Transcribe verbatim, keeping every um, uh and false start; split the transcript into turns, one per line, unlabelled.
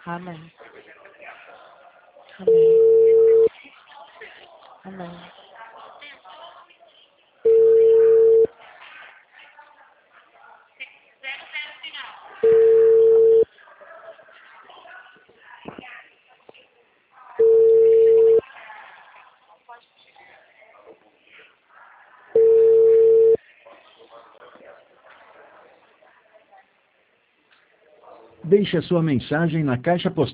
Amém. Amém. Amém.
Deixe a sua mensagem na caixa postal.